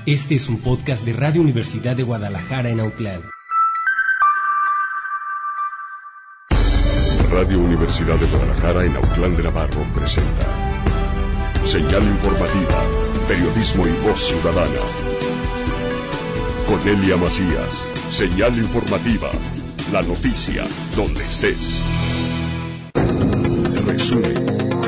Este es un podcast de Radio Universidad de Guadalajara en Autlán. Radio Universidad de Guadalajara en Autlán de Navarro presenta Señal Informativa, Periodismo y Voz Ciudadana. Cornelia Macías, Señal Informativa, la noticia donde estés. Resumen.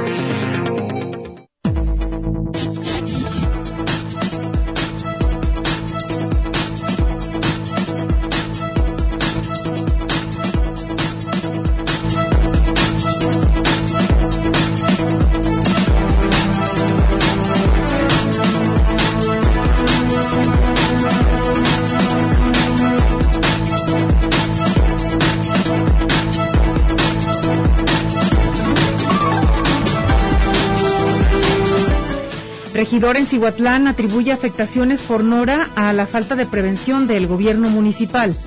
Regidor en Cihuatlán atribuye afectaciones por Nora a la falta de prevención del gobierno municipal.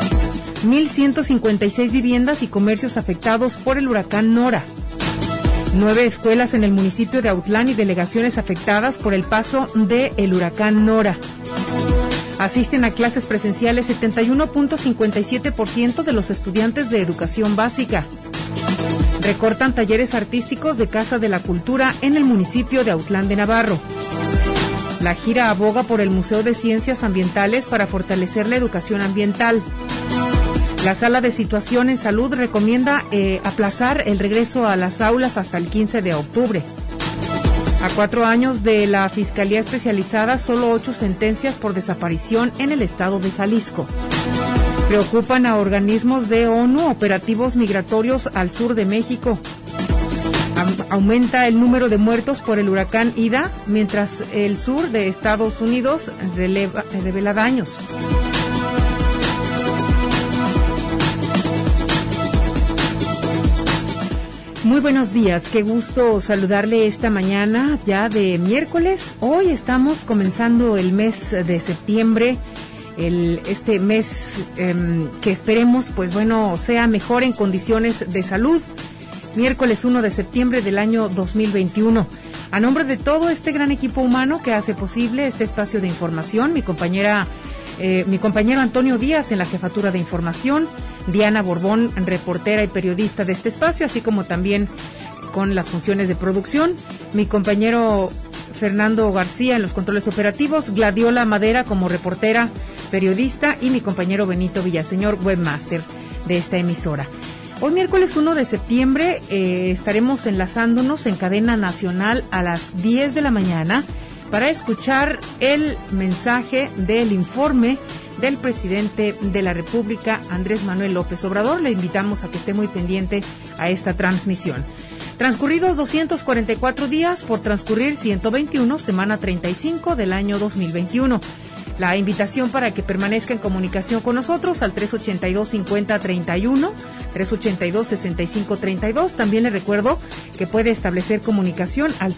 1,156 viviendas y comercios afectados por el huracán Nora. 9 escuelas en el municipio de Autlán y delegaciones afectadas por el paso del huracán Nora. Asisten a clases presenciales 71.57% de los estudiantes de educación básica. Recortan talleres artísticos de Casa de la Cultura en el municipio de Autlán de Navarro. La gira aboga por el Museo de Ciencias Ambientales para fortalecer la educación ambiental. La Sala de Situación en Salud recomienda aplazar el regreso a las aulas hasta el 15 de octubre. A 4 años de la Fiscalía Especializada, solo 8 sentencias por desaparición en el estado de Jalisco. Preocupan a organismos de ONU operativos migratorios al sur de México. Aumenta el número de muertos por el huracán Ida, mientras el sur de Estados Unidos revela daños. Muy buenos días, qué gusto saludarle esta mañana ya de miércoles. Hoy estamos comenzando el mes de septiembre. Este mes que esperemos, sea mejor en condiciones de salud. Miércoles 1 de septiembre del año 2021. A nombre de todo este gran equipo humano que hace posible este espacio de información, mi compañero Antonio Díaz en la jefatura de información, Diana Borbón, reportera y periodista de este espacio, así como también con las funciones de producción, mi compañero Fernando García en los controles operativos, Gladiola Madera como reportera, periodista, y mi compañero Benito Villaseñor, webmaster de esta emisora. Hoy miércoles 1 de septiembre estaremos enlazándonos en cadena nacional a las 10 de la mañana para escuchar el mensaje del informe del presidente de la República, Andrés Manuel López Obrador. Le invitamos a que esté muy pendiente a esta transmisión. Transcurridos 244 días por transcurrir 121, semana 35 del año 2021. La invitación para que permanezca en comunicación con nosotros al 382-5031, 382-6532. También le recuerdo que puede establecer comunicación al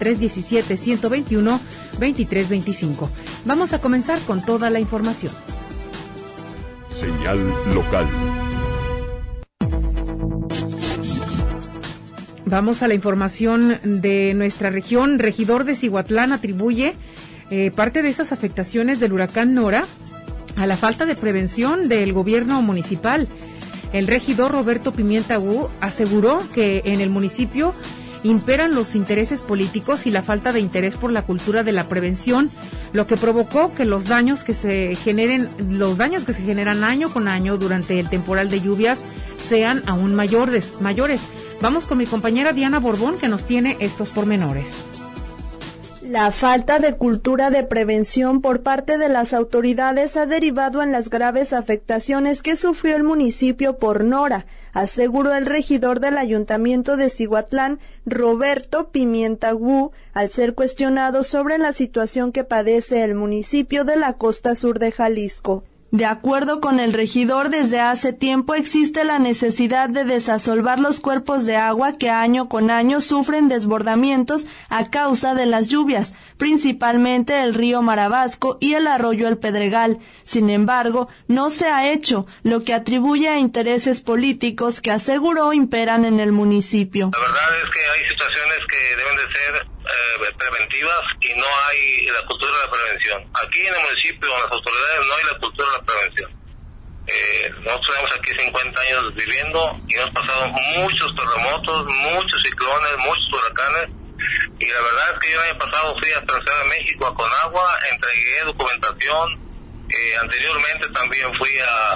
317-121-2325. Vamos a comenzar con toda la información. Señal local. Vamos a la información de nuestra región. Regidor de Cihuatlán atribuye parte de estas afectaciones del huracán Nora a la falta de prevención del gobierno municipal. El regidor Roberto Pimienta Gu aseguró que en el municipio imperan los intereses políticos y la falta de interés por la cultura de la prevención, lo que provocó que los daños que se generan año con año durante el temporal de lluvias sean aún mayores. Vamos con mi compañera Diana Borbón, que nos tiene estos pormenores. La falta de cultura de prevención por parte de las autoridades ha derivado en las graves afectaciones que sufrió el municipio por Nora, aseguró el regidor del Ayuntamiento de Cihuatlán, Roberto Pimienta Gu, al ser cuestionado sobre la situación que padece el municipio de la costa sur de Jalisco. De acuerdo con el regidor, desde hace tiempo existe la necesidad de desasolvar los cuerpos de agua que año con año sufren desbordamientos a causa de las lluvias, principalmente el río Marabasco y el arroyo El Pedregal. Sin embargo, no se ha hecho, lo que atribuye a intereses políticos que aseguró imperan en el municipio. La verdad es que hay situaciones que deben de ser preventivas y no hay la cultura de la prevención. Aquí en el municipio, en las autoridades, no hay la cultura de la prevención. Nosotros tenemos aquí 50 años viviendo y hemos pasado muchos terremotos, muchos ciclones, muchos huracanes, y la verdad es que yo el año pasado fui hasta la Ciudad de México a Conagua, entregué documentación. Anteriormente también fui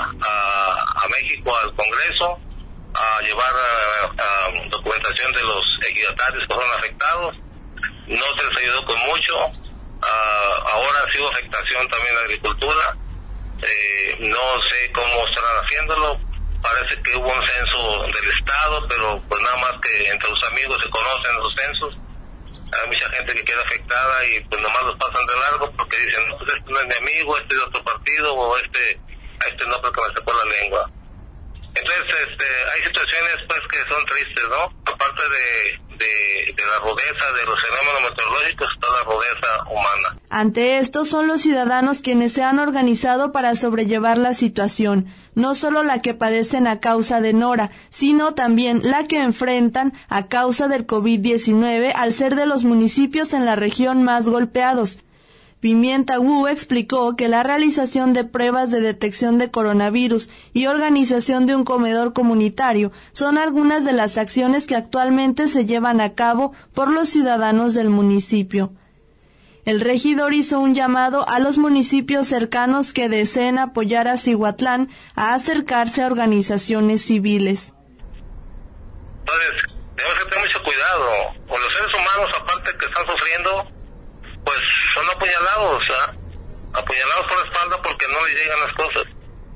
a México al Congreso a llevar documentación de los ejidatarios que fueron afectados. No se les ayudó con mucho. Ahora ha sido afectación también la agricultura. No sé cómo estarán haciéndolo. Parece que hubo un censo del Estado, pero pues nada más que entre los amigos se conocen los censos. Hay mucha gente que queda afectada y pues nomás los pasan de largo porque dicen, no, pues este no es mi amigo, este es de otro partido, o a este no porque me sacó la lengua. Entonces, hay situaciones pues que son tristes, ¿no? Aparte de la rudeza de los fenómenos meteorológicos, está la rudeza humana. Ante esto son los ciudadanos quienes se han organizado para sobrellevar la situación, no solo la que padecen a causa de Nora, sino también la que enfrentan a causa del COVID-19 al ser de los municipios en la región más golpeados. Pimienta Wu explicó que la realización de pruebas de detección de coronavirus y organización de un comedor comunitario son algunas de las acciones que actualmente se llevan a cabo por los ciudadanos del municipio. El regidor hizo un llamado a los municipios cercanos que deseen apoyar a Cihuatlán a acercarse a organizaciones civiles. Entonces, tenemos que tener mucho cuidado con los seres humanos, aparte que están sufriendo, pues son apuñalados, apuñalados por la espalda porque no les llegan las cosas.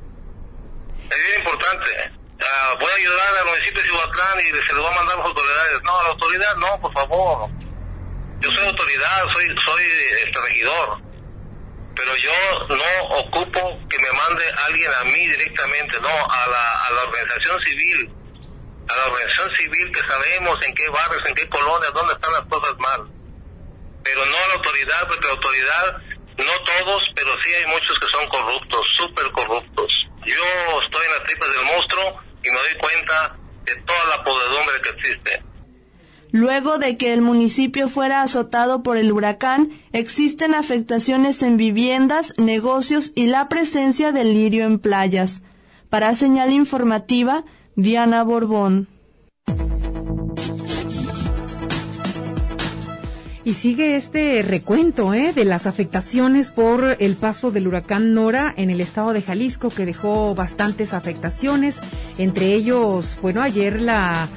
Es bien importante. Voy a ayudar al municipio de Cihuatlán y se lo voy a mandar a las autoridades. No, a la autoridad no, por favor. Yo soy autoridad, soy regidor, pero yo no ocupo que me mande alguien a mí directamente, no, a la organización civil, que sabemos en qué barrios, en qué colonias, dónde están las cosas mal. Pero no a la autoridad, porque la autoridad, no todos, pero sí hay muchos que son corruptos, súper corruptos. Yo estoy en las tripas del monstruo y me doy cuenta de toda la podredumbre que existe. Luego de que el municipio fuera azotado por el huracán, existen afectaciones en viviendas, negocios y la presencia del lirio en playas. Para Señal Informativa, Diana Borbón. Y sigue este recuento de las afectaciones por el paso del huracán Nora en el estado de Jalisco, que dejó bastantes afectaciones, entre ellos, bueno, ayer la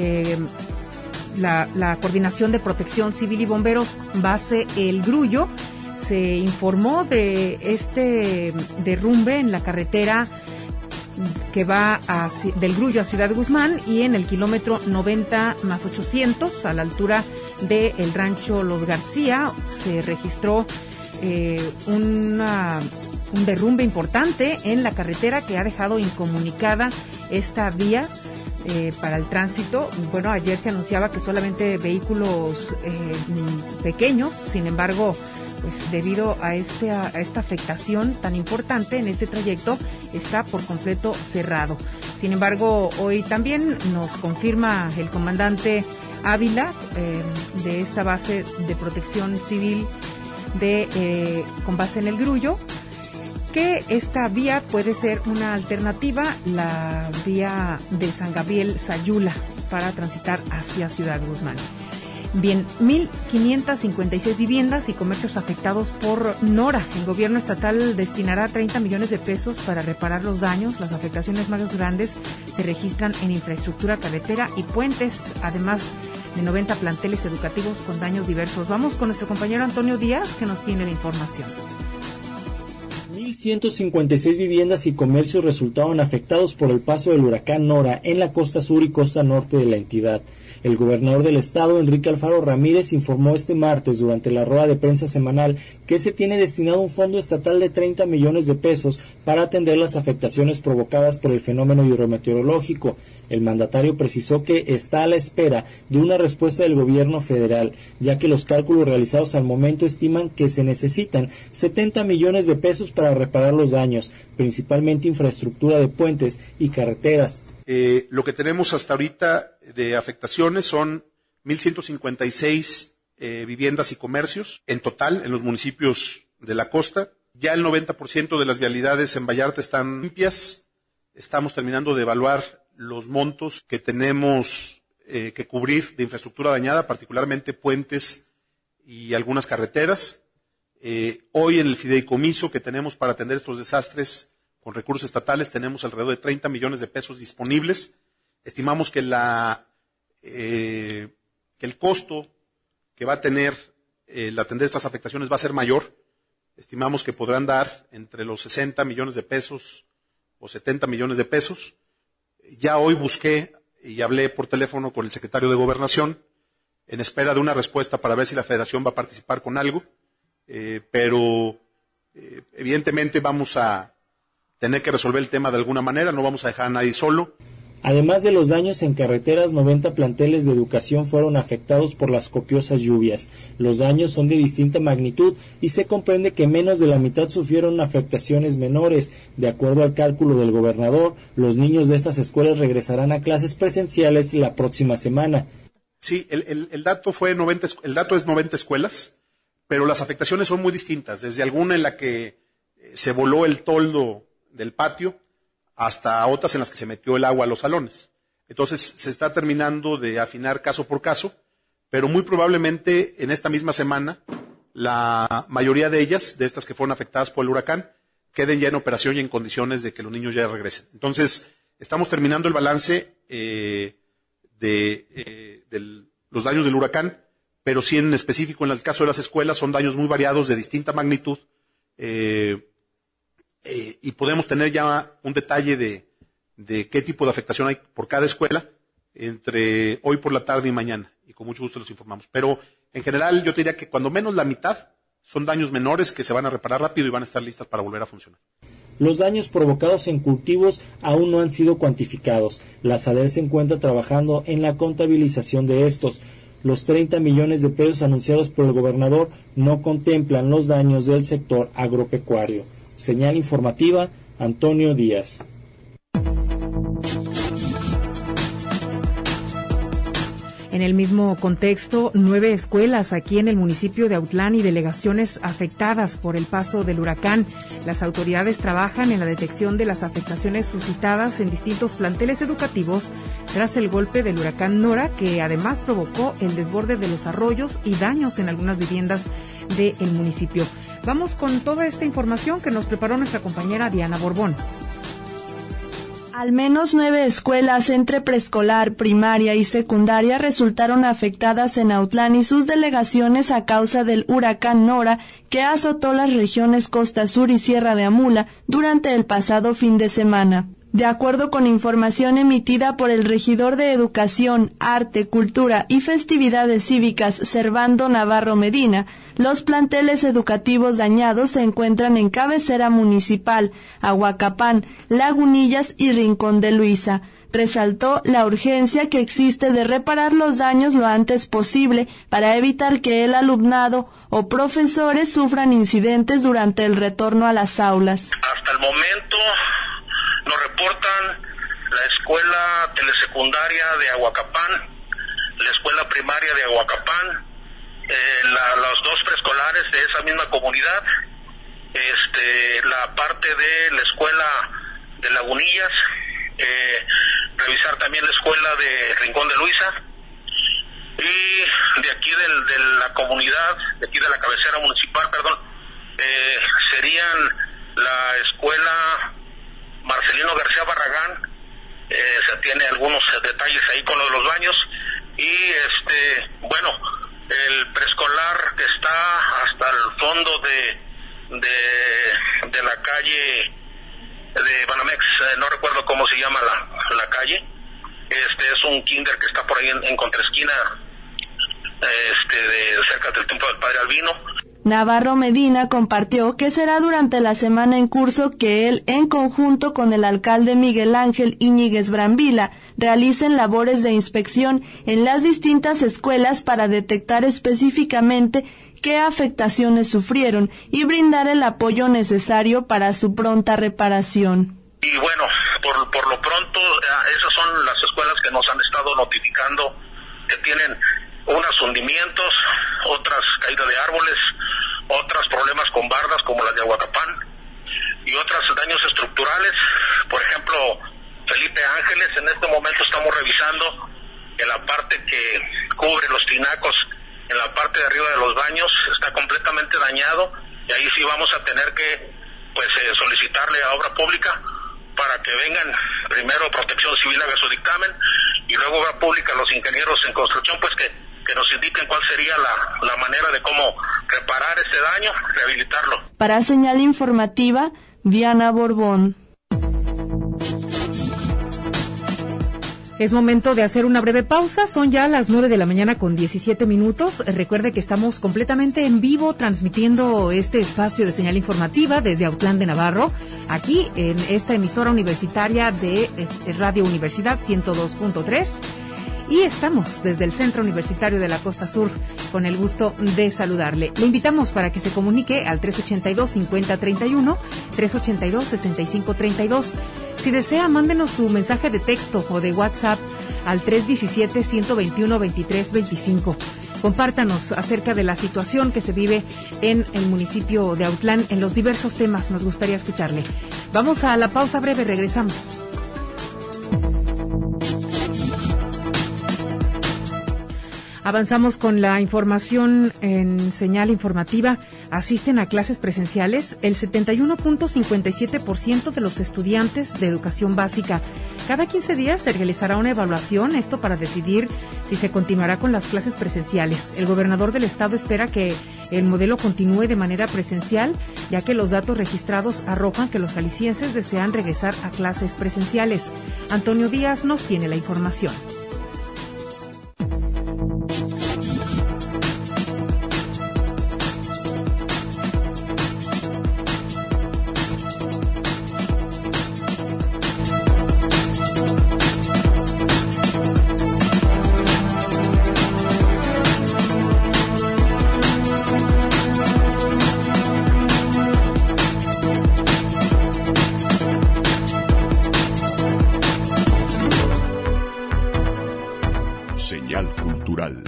Coordinación de Protección Civil y Bomberos base El Grullo se informó de este derrumbe en la carretera que va del Grullo a Ciudad Guzmán y en el kilómetro 90+800 a la altura del rancho Los García se registró un derrumbe importante en la carretera que ha dejado incomunicada esta vía para el tránsito. Bueno, ayer se anunciaba que solamente vehículos pequeños, sin embargo, pues debido a esta afectación tan importante en este trayecto, está por completo cerrado. Sin embargo, hoy también nos confirma el comandante Ávila de esta base de protección civil con base en El Grullo, que esta vía puede ser una alternativa, la vía de San Gabriel Sayula, para transitar hacia Ciudad Guzmán. Bien, 1,556 viviendas y comercios afectados por Nora. El gobierno estatal destinará 30 millones de pesos para reparar los daños. Las afectaciones más grandes se registran en infraestructura carretera y puentes, además de 90 planteles educativos con daños diversos. Vamos con nuestro compañero Antonio Díaz, que nos tiene la información. 1,156 viviendas y comercios resultaron afectados por el paso del huracán Nora en la costa sur y costa norte de la entidad. El gobernador del estado, Enrique Alfaro Ramírez, informó este martes durante la rueda de prensa semanal que se tiene destinado un fondo estatal de 30 millones de pesos para atender las afectaciones provocadas por el fenómeno hidrometeorológico. El mandatario precisó que está a la espera de una respuesta del gobierno federal, ya que los cálculos realizados al momento estiman que se necesitan 70 millones de pesos para reparar los daños, principalmente infraestructura de puentes y carreteras. Lo que tenemos hasta ahorita de afectaciones son 1,156 viviendas y comercios en total en los municipios de la costa. Ya el 90% de las vialidades en Vallarta están limpias. Estamos terminando de evaluar los montos que tenemos que cubrir de infraestructura dañada, particularmente puentes y algunas carreteras. Hoy en el fideicomiso que tenemos para atender estos desastres con recursos estatales tenemos alrededor de 30 millones de pesos disponibles. Estimamos que el costo que va a tener el atender estas afectaciones va a ser mayor. Estimamos que podrán dar entre los 60 millones de pesos o 70 millones de pesos. Ya hoy busqué y hablé por teléfono con el secretario de Gobernación en espera de una respuesta para ver si la Federación va a participar con algo, pero evidentemente vamos a tener que resolver el tema de alguna manera, no vamos a dejar a nadie solo. Además de los daños en carreteras, 90 planteles de educación fueron afectados por las copiosas lluvias. Los daños son de distinta magnitud y se comprende que menos de la mitad sufrieron afectaciones menores. De acuerdo al cálculo del gobernador, los niños de estas escuelas regresarán a clases presenciales la próxima semana. Sí, el dato es 90 escuelas, pero las afectaciones son muy distintas, desde alguna en la que se voló el toldo del patio, hasta otras en las que se metió el agua a los salones. Entonces, se está terminando de afinar caso por caso, pero muy probablemente en esta misma semana, la mayoría de ellas, de estas que fueron afectadas por el huracán, queden ya en operación y en condiciones de que los niños ya regresen. Entonces, estamos terminando el balance de los daños del huracán, pero sí en específico en el caso de las escuelas son daños muy variados de distinta magnitud, y podemos tener ya un detalle de qué tipo de afectación hay por cada escuela entre hoy por la tarde y mañana, y con mucho gusto los informamos. Pero en general yo te diría que cuando menos la mitad son daños menores que se van a reparar rápido y van a estar listas para volver a funcionar. Los daños provocados en cultivos aún no han sido cuantificados. La SADER se encuentra trabajando en la contabilización de estos. Los 30 millones de pesos anunciados por el gobernador no contemplan los daños del sector agropecuario. Señal informativa, Antonio Díaz. En el mismo contexto, 9 escuelas aquí en el municipio de Autlán y delegaciones afectadas por el paso del huracán. Las autoridades trabajan en la detección de las afectaciones suscitadas en distintos planteles educativos tras el golpe del huracán Nora, que además provocó el desborde de los arroyos y daños en algunas viviendas del municipio. Vamos con toda esta información que nos preparó nuestra compañera Diana Borbón. Al menos 9 escuelas entre preescolar, primaria y secundaria resultaron afectadas en Autlán y sus delegaciones a causa del huracán Nora, que azotó las regiones Costa Sur y Sierra de Amula durante el pasado fin de semana. De acuerdo con información emitida por el regidor de Educación, Arte, Cultura y Festividades Cívicas, Servando Navarro Medina, los planteles educativos dañados se encuentran en Cabecera Municipal, Ahuacapán, Lagunillas y Rincón de Luisa. Resaltó la urgencia que existe de reparar los daños lo antes posible para evitar que el alumnado o profesores sufran incidentes durante el retorno a las aulas. Hasta el momento nos reportan la escuela telesecundaria de Ahuacapán, la escuela primaria de Ahuacapán, los 2 preescolares de esa misma comunidad, la parte de la escuela de Lagunillas, revisar también la escuela de Rincón de Luisa, y de aquí de la comunidad, de aquí de la cabecera municipal, serían la escuela Marcelino García Barragán. Se tiene algunos detalles ahí con los baños, y el preescolar que está hasta el fondo de la calle de Banamex, no recuerdo cómo se llama la calle. Es un kinder que está por ahí en contraesquina, cerca del templo del Padre Albino. Navarro Medina compartió que será durante la semana en curso que él, en conjunto con el alcalde Miguel Ángel Íñiguez Brambila, realicen labores de inspección en las distintas escuelas para detectar específicamente qué afectaciones sufrieron y brindar el apoyo necesario para su pronta reparación. Y bueno, por lo pronto, esas son las escuelas que nos han estado notificando que tienen unas hundimientos, otras caídas de árboles, otros problemas con bardas como las de Aguacapán y otros daños estructurales. Por ejemplo, Felipe Ángeles, en este momento estamos revisando que la parte que cubre los tinacos en la parte de arriba de los baños está completamente dañado, y ahí sí vamos a tener que solicitarle a Obra Pública para que vengan primero Protección Civil a ver su dictamen y luego Obra Pública, los ingenieros en construcción, que nos indiquen cuál sería la manera de cómo reparar este daño, rehabilitarlo. Para Señal Informativa, Diana Borbón. Es momento de hacer una breve pausa, son ya las 9 de la mañana con 17 minutos. Recuerde que estamos completamente en vivo transmitiendo este espacio de Señal Informativa desde Autlán de Navarro, aquí en esta emisora universitaria de Radio Universidad 102.3. Y estamos desde el Centro Universitario de la Costa Sur con el gusto de saludarle. Le invitamos para que se comunique al 382-5031, 382-6532. Si desea, mándenos su mensaje de texto o de WhatsApp al 317-121-2325. Compártanos acerca de la situación que se vive en el municipio de Autlán en los diversos temas. Nos gustaría escucharle. Vamos a la pausa breve, regresamos. Avanzamos con la información en Señal Informativa. Asisten a clases presenciales el 71.57% de los estudiantes de educación básica. Cada 15 días se realizará una evaluación, esto para decidir si se continuará con las clases presenciales. El gobernador del estado espera que el modelo continúe de manera presencial, ya que los datos registrados arrojan que los jaliscienses desean regresar a clases presenciales. Antonio Díaz nos tiene la información. Señal cultural.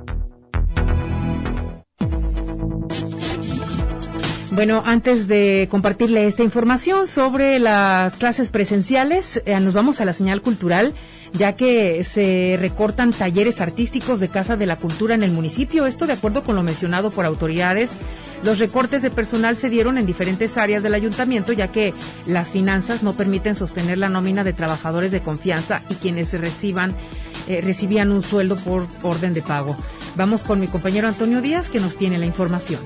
Bueno, antes de compartirle esta información sobre las clases presenciales, nos vamos a la señal cultural, ya que se recortan talleres artísticos de Casa de la Cultura en el municipio. Esto de acuerdo con lo mencionado por autoridades. Los recortes de personal se dieron en diferentes áreas del ayuntamiento, ya que las finanzas no permiten sostener la nómina de trabajadores de confianza y quienes recibían un sueldo por orden de pago. Vamos con mi compañero Antonio Díaz, que nos tiene la información.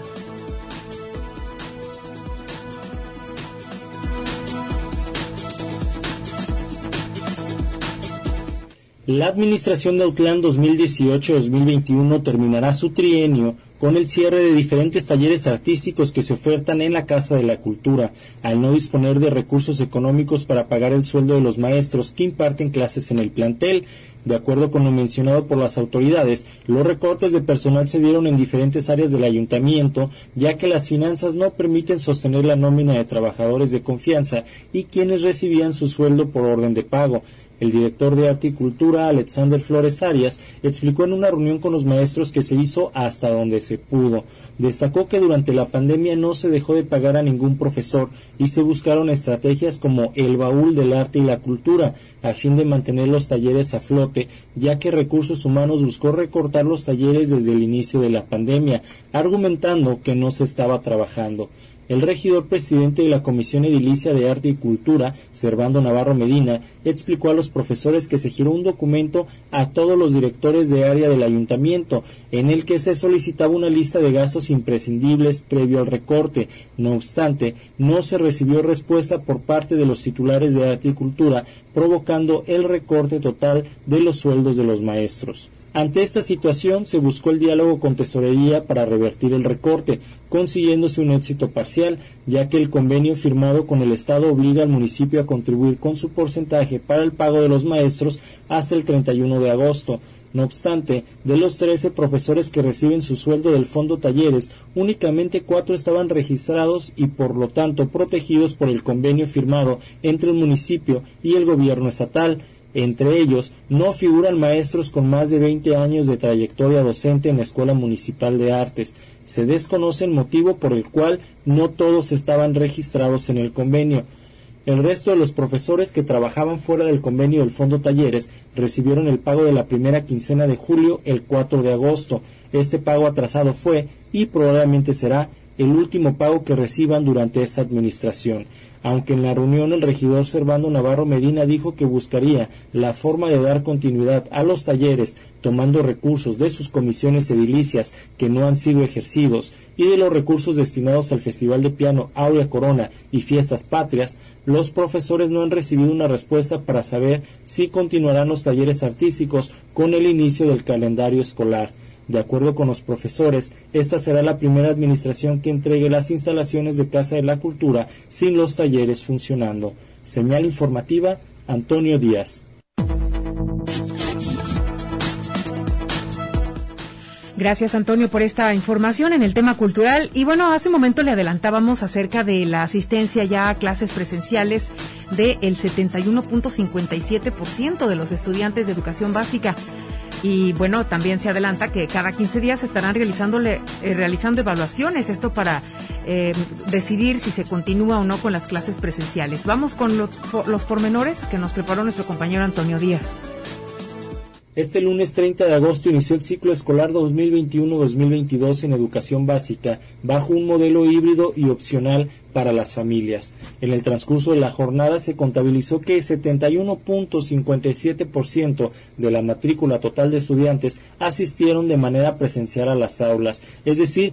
La administración de Autlán 2018-2021 terminará su trienio con el cierre de diferentes talleres artísticos que se ofertan en la Casa de la Cultura, al no disponer de recursos económicos para pagar el sueldo de los maestros que imparten clases en el plantel. De acuerdo con lo mencionado por las autoridades, los recortes de personal se dieron en diferentes áreas del ayuntamiento, ya que las finanzas no permiten sostener la nómina de trabajadores de confianza y quienes recibían su sueldo por orden de pago. El director de Arte y Cultura, Alexander Flores Arias, explicó en una reunión con los maestros que se hizo hasta donde se pudo. Destacó que durante la pandemia no se dejó de pagar a ningún profesor y se buscaron estrategias como el baúl del arte y la cultura, a fin de mantener los talleres a flote, ya que Recursos Humanos buscó recortar los talleres desde el inicio de la pandemia, argumentando que no se estaba trabajando. El regidor presidente de la Comisión Edilicia de Arte y Cultura, Servando Navarro Medina, explicó a los profesores que se giró un documento a todos los directores de área del ayuntamiento, en el que se solicitaba una lista de gastos imprescindibles previo al recorte. No obstante, no se recibió respuesta por parte de los titulares de Arte y Cultura, provocando el recorte total de los sueldos de los maestros. Ante esta situación, se buscó el diálogo con Tesorería para revertir el recorte, consiguiéndose un éxito parcial, ya que el convenio firmado con el Estado obliga al municipio a contribuir con su porcentaje para el pago de los maestros hasta el 31 de agosto. No obstante, de los 13 profesores que reciben su sueldo del Fondo Talleres, únicamente 4 estaban registrados y por lo tanto protegidos por el convenio firmado entre el municipio y el gobierno estatal. Entre ellos, no figuran maestros con más de 20 años de trayectoria docente en la Escuela Municipal de Artes. Se desconoce el motivo por el cual no todos estaban registrados en el convenio. El resto de los profesores que trabajaban fuera del convenio del Fondo Talleres recibieron el pago de la primera quincena de julio el 4 de agosto. Este pago atrasado fue, y probablemente será, el último pago que reciban durante esta administración. Aunque en la reunión el regidor Servando Navarro Medina dijo que buscaría la forma de dar continuidad a los talleres tomando recursos de sus comisiones edilicias que no han sido ejercidos y de los recursos destinados al Festival de Piano Áurea Corona y Fiestas Patrias, los profesores no han recibido una respuesta para saber si continuarán los talleres artísticos con el inicio del calendario escolar. De acuerdo con los profesores, esta será la primera administración que entregue las instalaciones de Casa de la Cultura sin los talleres funcionando. Señal informativa, Antonio Díaz. Gracias, Antonio, por esta información en el tema cultural. Y bueno, hace un momento le adelantábamos acerca de la asistencia ya a clases presenciales del 71.57% de los estudiantes de educación básica. Y bueno, también se adelanta que cada 15 días se estarán realizando evaluaciones, esto para decidir si se continúa o no con las clases presenciales. Vamos con los pormenores que nos preparó nuestro compañero Antonio Díaz. Este lunes 30 de agosto inició el ciclo escolar 2021-2022 en educación básica, bajo un modelo híbrido y opcional para las familias. En el transcurso de la jornada se contabilizó que 71.57% de la matrícula total de estudiantes asistieron de manera presencial a las aulas, es decir,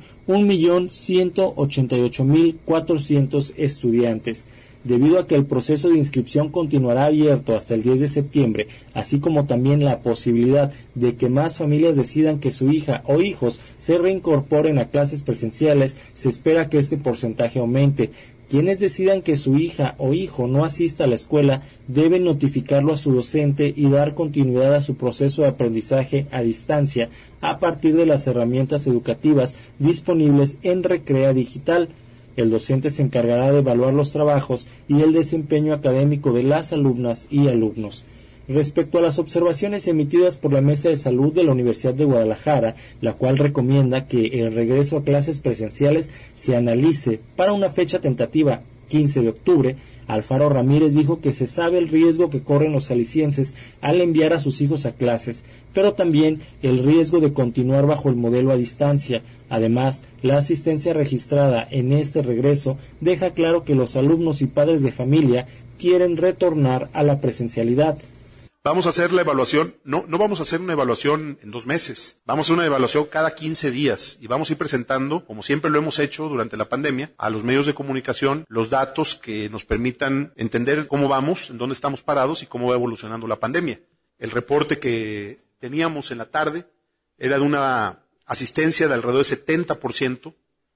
1.188.400 estudiantes. Debido a que el proceso de inscripción continuará abierto hasta el 10 de septiembre, así como también la posibilidad de que más familias decidan que su hija o hijos se reincorporen a clases presenciales, se espera que este porcentaje aumente. Quienes decidan que su hija o hijo no asista a la escuela deben notificarlo a su docente y dar continuidad a su proceso de aprendizaje a distancia a partir de las herramientas educativas disponibles en Recrea Digital. El docente se encargará de evaluar los trabajos y el desempeño académico de las alumnas y alumnos. Respecto a las observaciones emitidas por la Mesa de Salud de la Universidad de Guadalajara, la cual recomienda que el regreso a clases presenciales se analice para una fecha tentativa 15 de octubre, Alfaro Ramírez dijo que se sabe el riesgo que corren los jaliscienses al enviar a sus hijos a clases, pero también el riesgo de continuar bajo el modelo a distancia. Además, la asistencia registrada en este regreso deja claro que los alumnos y padres de familia quieren retornar a la presencialidad. Vamos a hacer la evaluación, no vamos a hacer una evaluación en 2 meses, vamos a hacer una evaluación cada 15 días y vamos a ir presentando, como siempre lo hemos hecho durante la pandemia, a los medios de comunicación los datos que nos permitan entender cómo vamos, en dónde estamos parados y cómo va evolucionando la pandemia. El reporte que teníamos en la tarde era de una asistencia de alrededor del 70%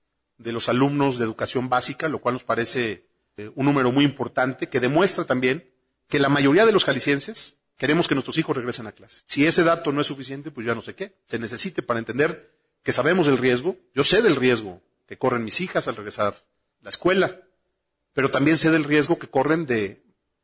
de los alumnos de educación básica, lo cual nos parece un número muy importante que demuestra también que la mayoría de los jaliscienses queremos que nuestros hijos regresen a clases. Si ese dato no es suficiente, pues ya no sé qué se necesite para entender que sabemos del riesgo. Yo sé del riesgo que corren mis hijas al regresar a la escuela, pero también sé del riesgo que corren de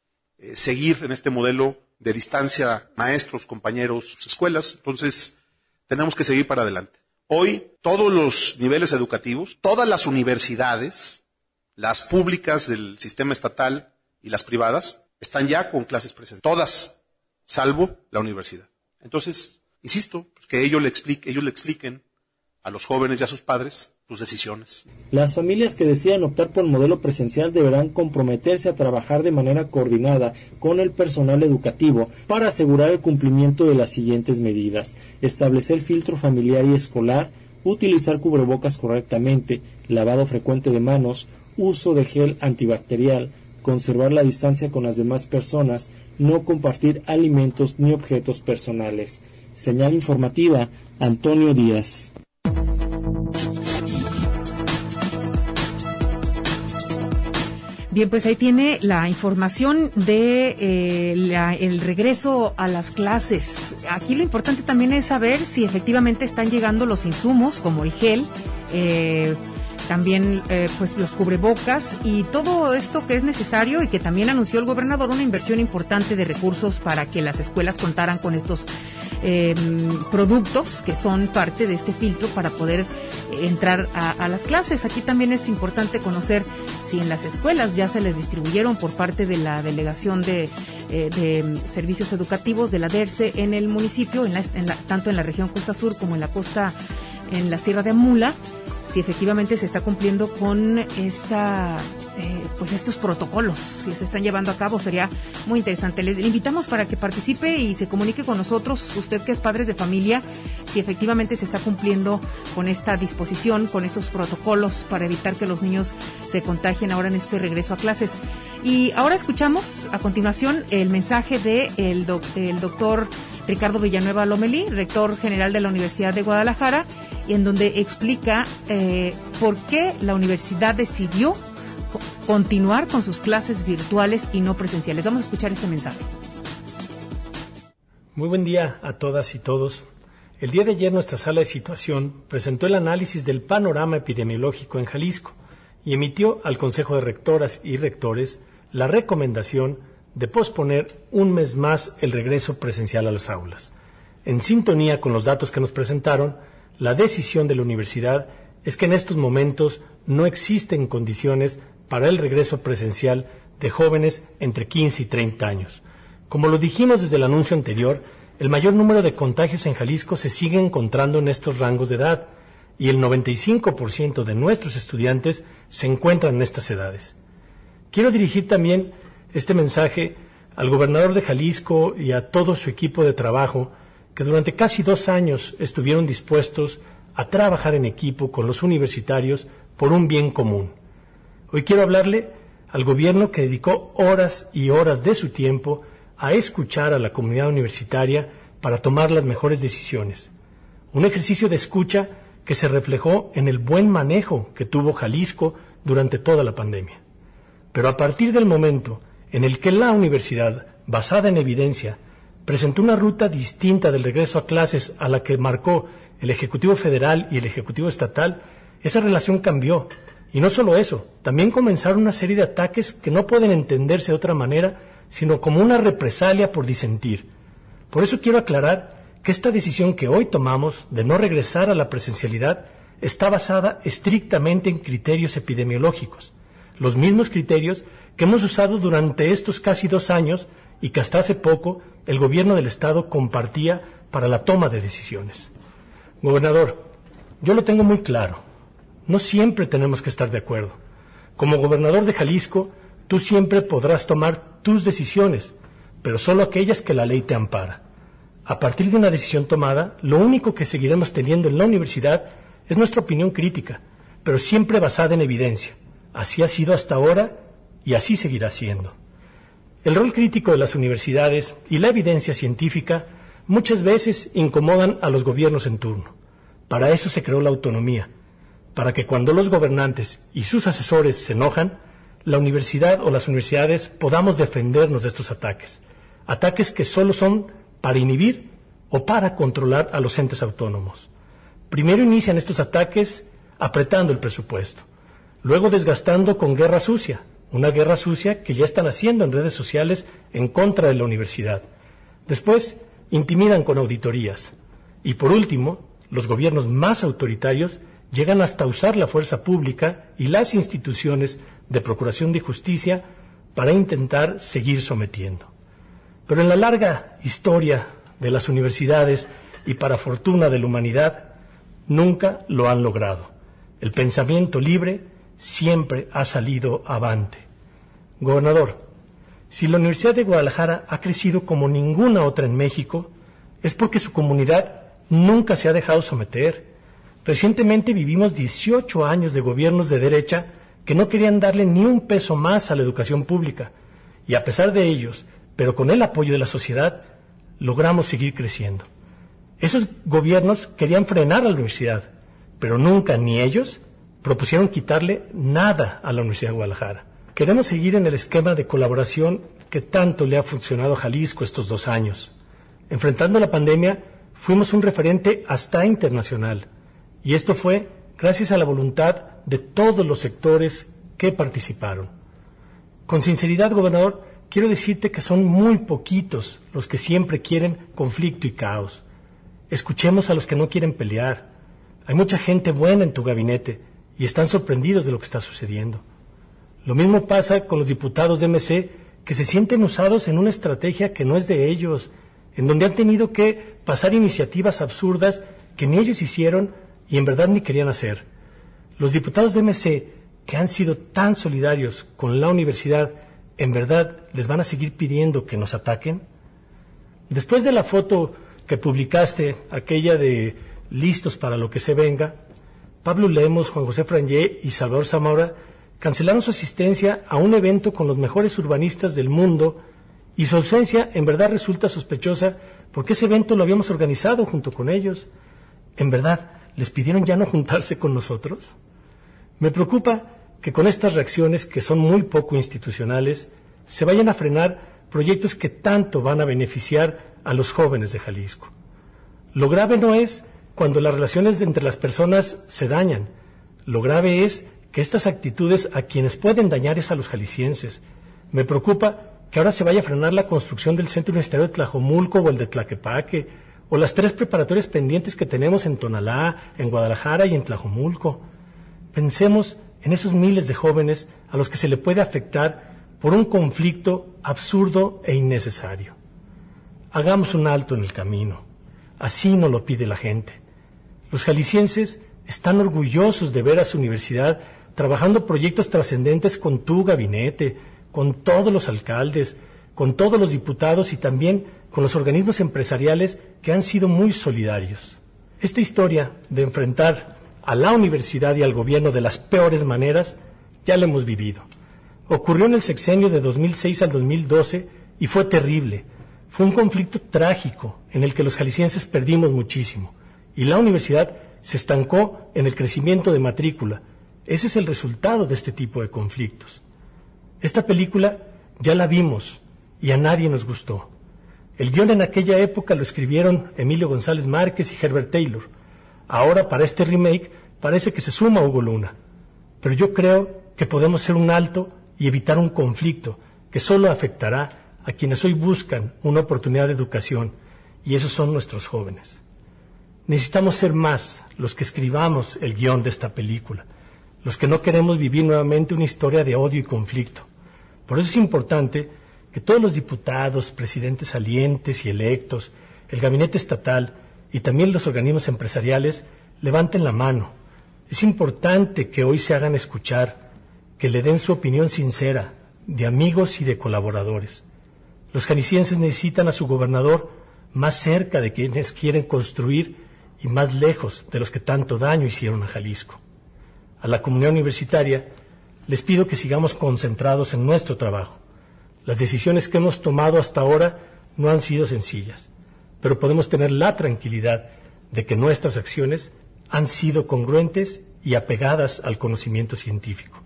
seguir en este modelo de distancia, maestros, compañeros, escuelas. Entonces, tenemos que seguir para adelante. Hoy, todos los niveles educativos, todas las universidades, las públicas del sistema estatal y las privadas, están ya con clases presenciales. Todas, salvo la universidad. Entonces, insisto, pues que ellos le expliquen a los jóvenes y a sus padres sus decisiones. Las familias que decidan optar por el modelo presencial deberán comprometerse a trabajar de manera coordinada con el personal educativo para asegurar el cumplimiento de las siguientes medidas: establecer filtro familiar y escolar, utilizar cubrebocas correctamente, lavado frecuente de manos, uso de gel antibacterial, conservar la distancia con las demás personas, no compartir alimentos ni objetos personales. Señal informativa, Antonio Díaz. Bien, pues ahí tiene la información de el regreso a las clases. Aquí lo importante también es saber si efectivamente están llegando los insumos, como el gel, también pues los cubrebocas y todo esto que es necesario, y que también anunció el gobernador una inversión importante de recursos para que las escuelas contaran con estos productos que son parte de este filtro para poder entrar a las clases. Aquí también es importante conocer si en las escuelas ya se les distribuyeron por parte de la Delegación de Servicios Educativos de la DERCE en el municipio, tanto en la región Costa Sur como en la costa, en la Sierra de Amula, si efectivamente se está cumpliendo con pues estos protocolos, si se están llevando a cabo. Sería muy interesante. Le invitamos para que participe y se comunique con nosotros, usted que es padre de familia, si efectivamente se está cumpliendo con esta disposición, con estos protocolos para evitar que los niños se contagien ahora en este regreso a clases. Y ahora escuchamos a continuación el mensaje de el doctor Ricardo Villanueva Lomelí, rector general de la Universidad de Guadalajara, y en donde explica por qué la universidad decidió continuar con sus clases virtuales y no presenciales. Vamos a escuchar este mensaje. Muy buen día a todas y todos. El día de ayer nuestra sala de situación presentó el análisis del panorama epidemiológico en Jalisco y emitió al Consejo de Rectoras y Rectores la recomendación de posponer un mes más el regreso presencial a las aulas. En sintonía con los datos que nos presentaron, la decisión de la universidad es que en estos momentos no existen condiciones para el regreso presencial de jóvenes entre 15 y 30 años. Como lo dijimos desde el anuncio anterior, el mayor número de contagios en Jalisco se sigue encontrando en estos rangos de edad y el 95% de nuestros estudiantes se encuentran en estas edades. Quiero dirigir también este mensaje al gobernador de Jalisco y a todo su equipo de trabajo que durante casi 2 años estuvieron dispuestos a trabajar en equipo con los universitarios por un bien común. Hoy quiero hablarle al gobierno que dedicó horas y horas de su tiempo a escuchar a la comunidad universitaria para tomar las mejores decisiones. Un ejercicio de escucha que se reflejó en el buen manejo que tuvo Jalisco durante toda la pandemia. Pero a partir del momento en el que la universidad, basada en evidencia, presentó una ruta distinta del regreso a clases a la que marcó el Ejecutivo Federal y el Ejecutivo Estatal, esa relación cambió. Y no solo eso, también comenzaron una serie de ataques que no pueden entenderse de otra manera, sino como una represalia por disentir. Por eso quiero aclarar que esta decisión que hoy tomamos de no regresar a la presencialidad está basada estrictamente en criterios epidemiológicos, los mismos criterios que hemos usado durante estos casi 2 años y que hasta hace poco el gobierno del Estado compartía para la toma de decisiones. Gobernador, yo lo tengo muy claro. No siempre tenemos que estar de acuerdo. Como gobernador de Jalisco, tú siempre podrás tomar tus decisiones, pero solo aquellas que la ley te ampara. A partir de una decisión tomada, lo único que seguiremos teniendo en la universidad es nuestra opinión crítica, pero siempre basada en evidencia. Así ha sido hasta ahora y así seguirá siendo. El rol crítico de las universidades y la evidencia científica muchas veces incomodan a los gobiernos en turno. Para eso se creó la autonomía, para que cuando los gobernantes y sus asesores se enojan, la universidad o las universidades podamos defendernos de estos ataques. Ataques que solo son para inhibir o para controlar a los entes autónomos. Primero inician estos ataques apretando el presupuesto, luego desgastando con guerra sucia, una guerra sucia que ya están haciendo en redes sociales en contra de la universidad. Después intimidan con auditorías. Y por último, los gobiernos más autoritarios llegan hasta usar la fuerza pública y las instituciones de procuración de justicia para intentar seguir sometiendo. Pero en la larga historia de las universidades y para fortuna de la humanidad, nunca lo han logrado. El pensamiento libre siempre ha salido avante. Gobernador, si la Universidad de Guadalajara ha crecido como ninguna otra en México, es porque su comunidad nunca se ha dejado someter. Recientemente vivimos 18 años de gobiernos de derecha que no querían darle ni un peso más a la educación pública. Y a pesar de ellos, pero con el apoyo de la sociedad, logramos seguir creciendo. Esos gobiernos querían frenar a la universidad, pero nunca, ni ellos, propusieron quitarle nada a la Universidad de Guadalajara. Queremos seguir en el esquema de colaboración que tanto le ha funcionado a Jalisco estos 2 años. Enfrentando la pandemia, fuimos un referente hasta internacional. Y esto fue gracias a la voluntad de todos los sectores que participaron. Con sinceridad, gobernador, quiero decirte que son muy poquitos los que siempre quieren conflicto y caos. Escuchemos a los que no quieren pelear. Hay mucha gente buena en tu gabinete y están sorprendidos de lo que está sucediendo. Lo mismo pasa con los diputados de MC que se sienten usados en una estrategia que no es de ellos, en donde han tenido que pasar iniciativas absurdas que ni ellos hicieron y en verdad ni querían hacer. Los diputados de MC que han sido tan solidarios con la universidad, ¿en verdad les van a seguir pidiendo que nos ataquen? Después de la foto que publicaste, aquella de listos para lo que se venga, Pablo Lemos, Juan José Frangé y Salvador Zamora cancelaron su asistencia a un evento con los mejores urbanistas del mundo y su ausencia en verdad resulta sospechosa porque ese evento lo habíamos organizado junto con ellos. ¿En verdad les pidieron ya no juntarse con nosotros? Me preocupa que con estas reacciones, que son muy poco institucionales, se vayan a frenar proyectos que tanto van a beneficiar a los jóvenes de Jalisco. Lo grave no es cuando las relaciones entre las personas se dañan. Lo grave es que estas actitudes a quienes pueden dañar es a los jaliscienses. Me preocupa que ahora se vaya a frenar la construcción del Centro Universitario de Tlajomulco o el de Tlaquepaque, o las 3 preparatorias pendientes que tenemos en Tonalá, en Guadalajara y en Tlajomulco. Pensemos en esos miles de jóvenes a los que se le puede afectar por un conflicto absurdo e innecesario. Hagamos un alto en el camino. Así nos lo pide la gente. Los jaliscienses están orgullosos de ver a su universidad trabajando proyectos trascendentes con tu gabinete, con todos los alcaldes, con todos los diputados y también con los organismos empresariales que han sido muy solidarios. Esta historia de enfrentar a la universidad y al gobierno de las peores maneras ya la hemos vivido. Ocurrió en el sexenio de 2006 al 2012 y fue terrible. Fue un conflicto trágico en el que los jaliscienses perdimos muchísimo y la universidad se estancó en el crecimiento de matrícula. Ese es el resultado de este tipo de conflictos. Esta película ya la vimos y a nadie nos gustó. El guión en aquella época lo escribieron Emilio González Márquez y Herbert Taylor. Ahora para este remake parece que se suma Hugo Luna. Pero yo creo que podemos hacer un alto y evitar un conflicto que solo afectará a quienes hoy buscan una oportunidad de educación, y esos son nuestros jóvenes. Necesitamos ser más los que escribamos el guión de esta película, los que no queremos vivir nuevamente una historia de odio y conflicto. Por eso es importante que todos los diputados, presidentes salientes y electos, el gabinete estatal y también los organismos empresariales levanten la mano. Es importante que hoy se hagan escuchar, que le den su opinión sincera, de amigos y de colaboradores. Los jaliscienses necesitan a su gobernador más cerca de quienes quieren construir y más lejos de los que tanto daño hicieron a Jalisco. A la comunidad universitaria les pido que sigamos concentrados en nuestro trabajo. Las decisiones que hemos tomado hasta ahora no han sido sencillas, pero podemos tener la tranquilidad de que nuestras acciones han sido congruentes y apegadas al conocimiento científico.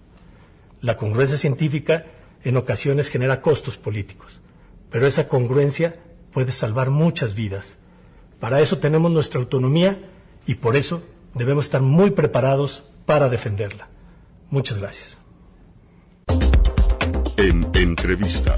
La congruencia científica en ocasiones genera costos políticos, pero esa congruencia puede salvar muchas vidas. Para eso tenemos nuestra autonomía y por eso debemos estar muy preparados para defenderla. Muchas gracias. En entrevista.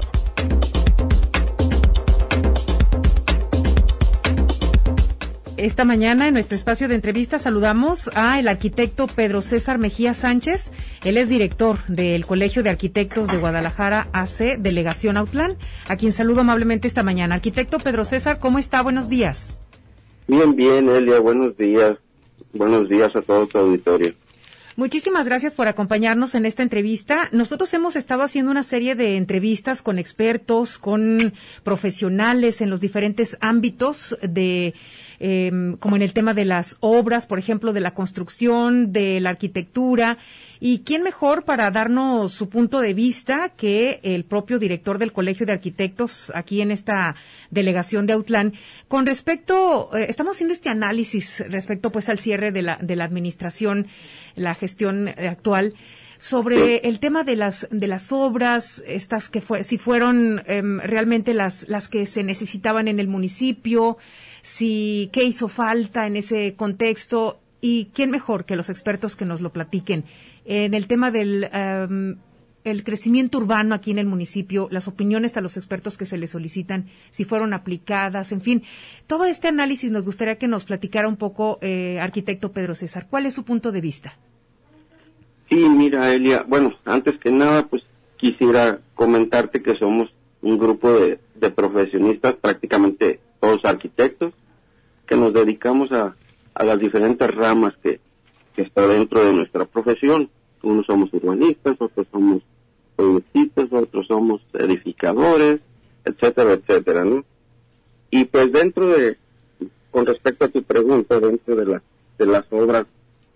Esta mañana en nuestro espacio de entrevista saludamos al arquitecto Pedro César Mejía Sánchez. Él es director del Colegio de Arquitectos de Guadalajara AC, Delegación Autlán, a quien saludo amablemente esta mañana. Arquitecto Pedro César, ¿cómo está? Buenos días. Bien, Elia, buenos días. Buenos días a todo tu auditorio. Muchísimas gracias por acompañarnos en esta entrevista. Nosotros hemos estado haciendo una serie de entrevistas con expertos, con profesionales en los diferentes ámbitos de como en el tema de las obras, por ejemplo, de la construcción, de la arquitectura. ¿Y quién mejor para darnos su punto de vista que el propio director del Colegio de Arquitectos aquí en esta delegación de Autlán? Con respecto, estamos haciendo este análisis respecto pues al cierre de la administración, la gestión actual, sobre el tema de las obras, estas que si fueron realmente las que se necesitaban en el municipio, qué hizo falta en ese contexto, y quién mejor que los expertos que nos lo platiquen en el tema del el crecimiento urbano aquí en el municipio, las opiniones a los expertos que se les solicitan, si fueron aplicadas, en fin, todo este análisis nos gustaría que nos platicara un poco, arquitecto Pedro César. ¿Cuál es su punto de vista? Sí, mira, Elia, bueno, antes que nada, pues quisiera comentarte que somos un grupo de profesionistas, prácticamente todos arquitectos, que nos dedicamos a las diferentes ramas que está dentro de nuestra profesión. Unos somos urbanistas, otros somos proyectistas, otros somos edificadores, etcétera, etcétera, ¿no? Y pues con respecto a tu pregunta, dentro de las obras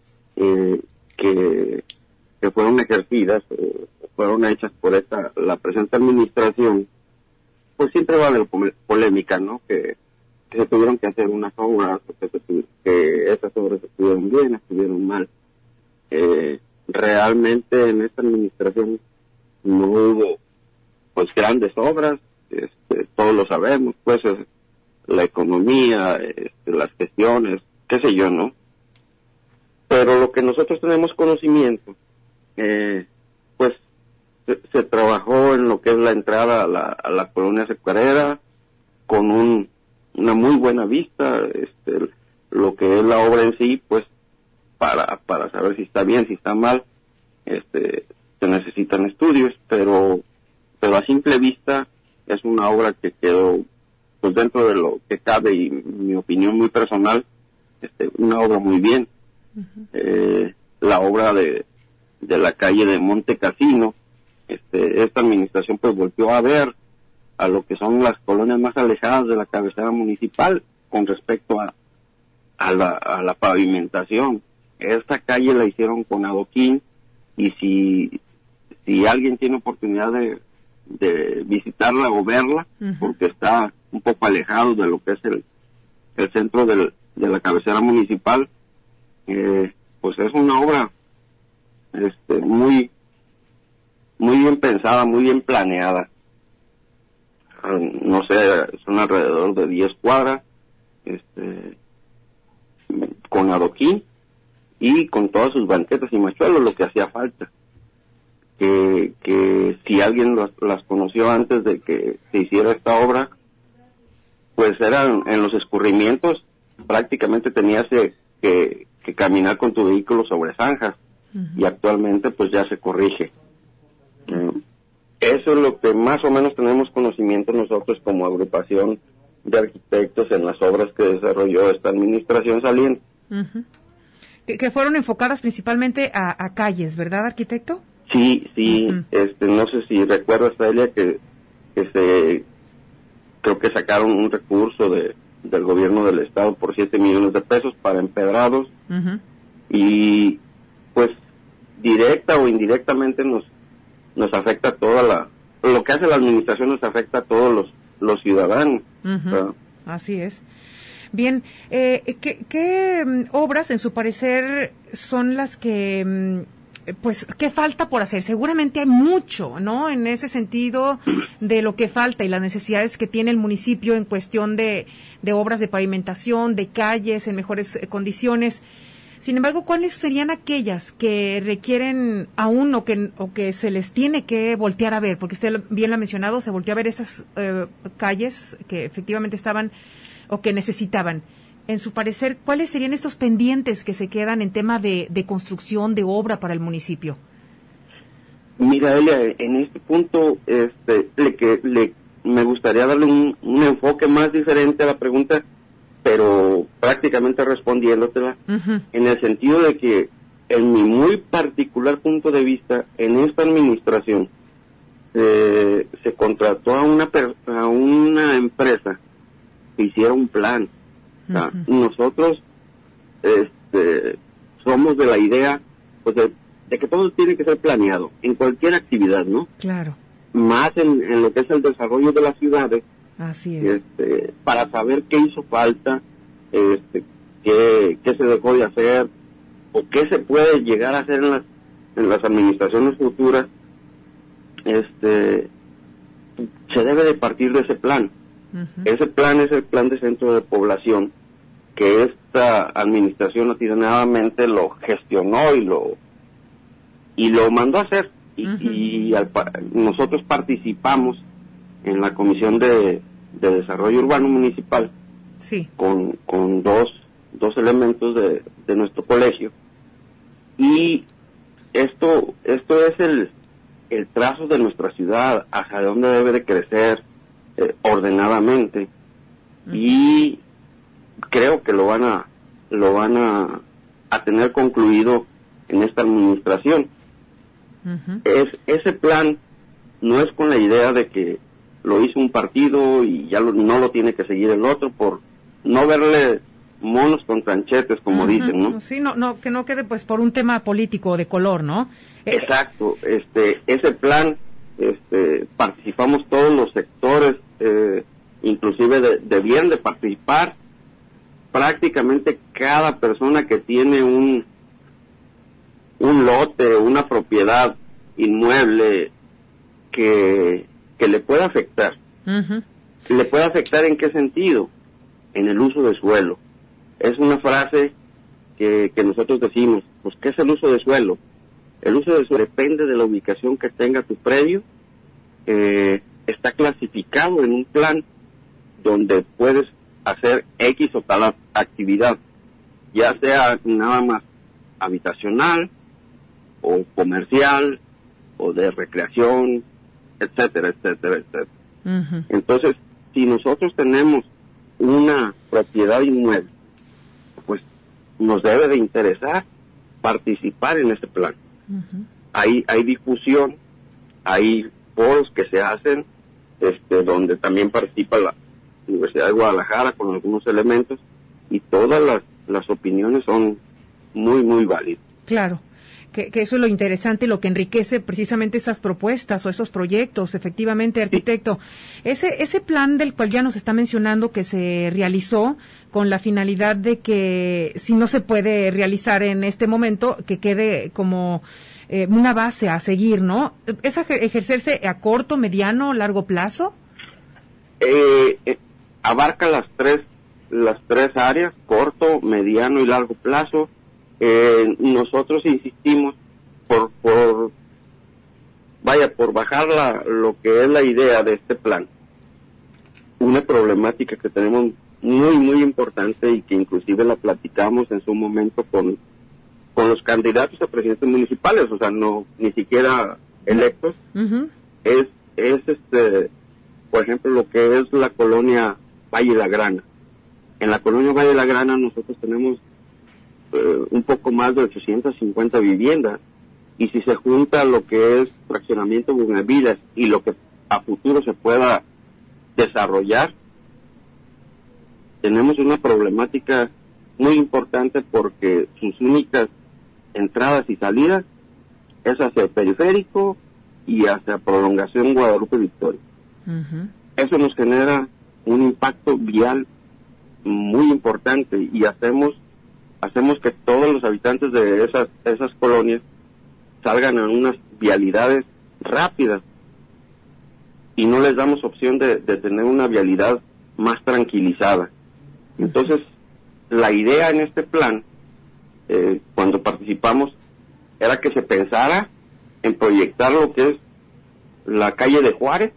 que fueron ejercidas o fueron hechas por la presente administración, pues siempre va a haber polémica, ¿no? Que se tuvieron que hacer unas obras, que esas obras estuvieron bien, estuvieron mal. Realmente en esta administración no hubo pues grandes obras, todos lo sabemos, pues la economía, las gestiones, qué sé yo, ¿no? Pero lo que nosotros tenemos conocimiento, pues se trabajó en lo que es la entrada a la colonia azucarera con una muy buena vista, lo que es la obra en sí, pues para saber si está bien, si está mal, se necesitan estudios, pero a simple vista es una obra que quedó pues dentro de lo que cabe, y mi opinión muy personal, una obra muy bien. Uh-huh. La obra de la calle de Monte Casino, esta administración pues volvió a ver a lo que son las colonias más alejadas de la cabecera municipal con respecto a la pavimentación. Esta calle la hicieron con adoquín, y si alguien tiene oportunidad de visitarla o verla, uh-huh, porque está un poco alejado de lo que es el centro de la cabecera municipal, pues es una obra muy muy bien pensada, muy bien planeada. No sé, son alrededor de 10 cuadras, con adoquín y con todas sus banquetas y machuelos, lo que hacía falta. Que si alguien las conoció antes de que se hiciera esta obra, pues eran en los escurrimientos, prácticamente tenías que caminar con tu vehículo sobre zanjas, uh-huh, y actualmente pues ya se corrige. Eso es lo que más o menos tenemos conocimiento nosotros como agrupación de arquitectos en las obras que desarrolló esta administración saliente. Uh-huh. Que fueron enfocadas principalmente a calles, ¿verdad, arquitecto? Sí, uh-huh. No sé si recuerdas, Elia, que creo que sacaron un recurso del gobierno del estado por 7 millones de pesos para empedrados, uh-huh, y pues directa o indirectamente nos afecta lo que hace la administración, nos afecta a todos los ciudadanos. Uh-huh. Así es. Bien, ¿qué obras, en su parecer, son las que, pues, qué falta por hacer? Seguramente hay mucho, ¿no? En ese sentido de lo que falta y las necesidades que tiene el municipio en cuestión de obras de pavimentación, de calles en mejores condiciones. Sin embargo, ¿cuáles serían aquellas que requieren aún o que se les tiene que voltear a ver? Porque usted bien lo ha mencionado, se volteó a ver esas calles que efectivamente estaban o que necesitaban. En su parecer, ¿cuáles serían estos pendientes que se quedan en tema de construcción, de obra para el municipio? Mira, Elia, en este punto me gustaría darle un enfoque más diferente a la pregunta, pero prácticamente respondiéndotela, uh-huh, en el sentido de que, en mi muy particular punto de vista, en esta administración se contrató a una empresa que hiciera un plan. Uh-huh. O sea, nosotros somos de la idea, pues, de que todo tiene que ser planeado en cualquier actividad, ¿no? Claro. Más en lo que es el desarrollo de las ciudades. Así es. Para saber qué hizo falta, qué se dejó de hacer, o qué se puede llegar a hacer en las administraciones futuras, se debe de partir de ese plan. Uh-huh. Ese plan es el plan de centro de población, que esta administración atinadamente lo gestionó y y lo mandó a hacer. Y nosotros participamos en la Comisión de Desarrollo Urbano Municipal, sí, con dos elementos de nuestro colegio, y esto es el trazo de nuestra ciudad, hacia dónde debe de crecer ordenadamente, y creo que lo van a tener concluido en esta administración. Ese plan no es con la idea de que lo hizo un partido y ya no lo tiene que seguir el otro, por no verle monos con tranchetes, como dicen, ¿no? Sí, no, que no quede pues por un tema político de color, ¿no? Exacto, ese plan, participamos todos los sectores, inclusive debían de participar prácticamente cada persona que tiene un lote, una propiedad inmueble que le pueda afectar. ¿Le puede afectar en qué sentido? En el uso de suelo. Es una frase que nosotros decimos, pues, ¿qué es el uso de suelo? El uso de suelo depende de la ubicación que tenga tu predio, está clasificado en un plan donde puedes hacer X o tal actividad, ya sea nada más habitacional, o comercial, o de recreación, etcétera, etcétera, etcétera. Entonces, si nosotros tenemos una propiedad inmueble, pues nos debe de interesar participar en ese plan. Hay difusión, hay foros que se hacen, donde también participa la Universidad de Guadalajara con algunos elementos, y todas las opiniones son muy, muy válidas. Claro. Que eso es lo interesante, lo que enriquece precisamente esas propuestas o esos proyectos, efectivamente, arquitecto. Ese plan del cual ya nos está mencionando que se realizó con la finalidad de que, si no se puede realizar en este momento, que quede como una base a seguir, ¿no? ¿Es ejercerse a corto, mediano, largo plazo? Abarca las tres áreas, corto, mediano y largo plazo. Nosotros insistimos por bajar lo que es la idea de este plan. Una problemática que tenemos muy, muy importante, y que inclusive la platicamos en su momento con los candidatos a presidentes municipales, o sea, ni siquiera electos, es por ejemplo, lo que es la colonia Valle de la Grana. En la colonia Valle de la Grana nosotros tenemos un poco más de 850 viviendas, y si se junta lo que es fraccionamiento Buenavidas y lo que a futuro se pueda desarrollar, tenemos una problemática muy importante, porque sus únicas entradas y salidas es hacia el periférico y hacia prolongación Guadalupe Victoria. Eso nos genera un impacto vial muy importante, y hacemos que todos los habitantes de esas colonias salgan a unas vialidades rápidas, y no les damos opción de tener una vialidad más tranquilizada. Entonces, la idea en este plan, cuando participamos, era que se pensara en proyectar lo que es la calle de Juárez,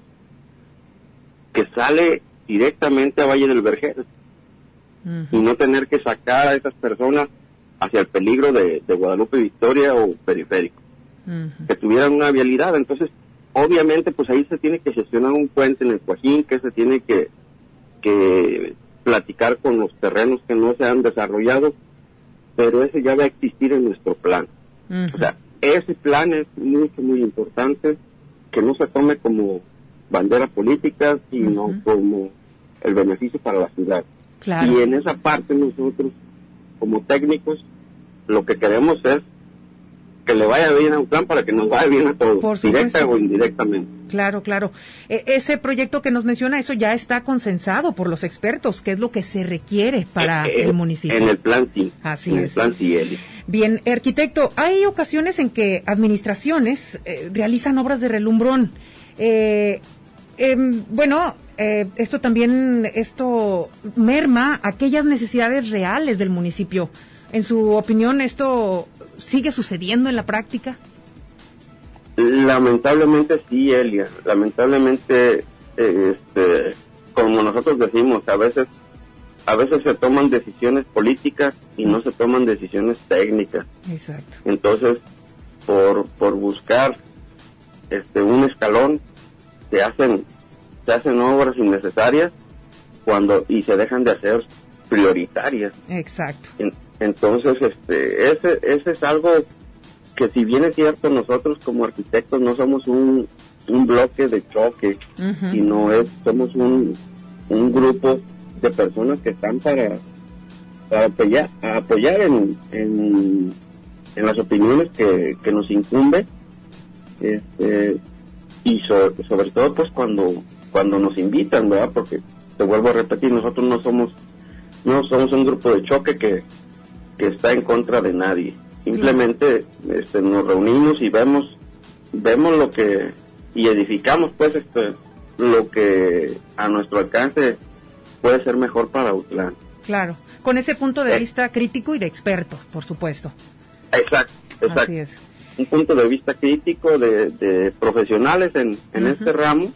que sale directamente a Valle del Vergel, y no tener que sacar a esas personas hacia el peligro de Guadalupe Victoria o periférico, que tuvieran una vialidad. Entonces, obviamente, pues ahí se tiene que gestionar un puente en el Cuajín, que se tiene que platicar con los terrenos que no se han desarrollado, pero ese ya va a existir en nuestro plan. O sea, ese plan es mucho, muy importante, que no se tome como bandera política, sino como el beneficio para la ciudad. Claro. Y en esa parte nosotros, como técnicos, lo que queremos es que le vaya bien a un plan para que nos vaya bien a todos, directa o indirectamente. Claro, claro. Ese proyecto que nos menciona, eso ya está consensado por los expertos, que es lo que se requiere para el municipio. En el plan sí. Así en es. El plan sí, Eli. Bien, arquitecto, hay ocasiones en que administraciones realizan obras de relumbrón. Esto merma aquellas necesidades reales del municipio. En su opinión, ¿esto sigue sucediendo en la práctica? Lamentablemente sí, Elia. Lamentablemente, como nosotros decimos, a veces se toman decisiones políticas y no se toman decisiones técnicas. Exacto. Entonces, por buscar un escalón, se hacen obras innecesarias y se dejan de hacer prioritarias. Exacto. Entonces, ese es algo que, si bien es cierto, nosotros como arquitectos no somos un bloque de choque, sino somos un grupo de personas que están para apoyar en las opiniones que nos incumben, y sobre todo pues cuando nos invitan, ¿verdad? Porque te vuelvo a repetir, nosotros no somos un grupo de choque que está en contra de nadie. Simplemente nos reunimos y vemos lo que, y edificamos pues lo que a nuestro alcance puede ser mejor para Autlán. Claro, con ese punto de vista crítico y de expertos, por supuesto. Exacto. Así es. Un punto de vista crítico de profesionales en este ramo,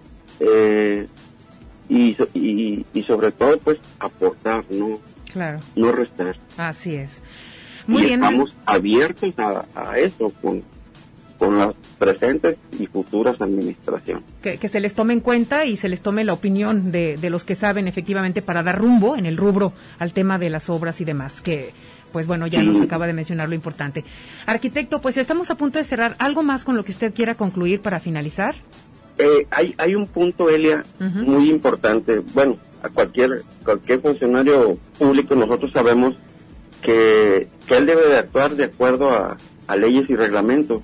y sobre todo pues aportar, no restar. Así es. Muy bien. Estamos abiertos a eso con las presentes y futuras administraciones. Que se les tome en cuenta y se les tome la opinión de los que saben efectivamente para dar rumbo en el rubro al tema de las obras y demás, que pues bueno, ya nos acaba de mencionar lo importante. Arquitecto, pues estamos a punto de cerrar. ¿Algo más con lo que usted quiera concluir para finalizar? Hay un punto, Elia, muy importante. Bueno, a cualquier funcionario público nosotros sabemos que él debe de actuar de acuerdo a leyes y reglamentos,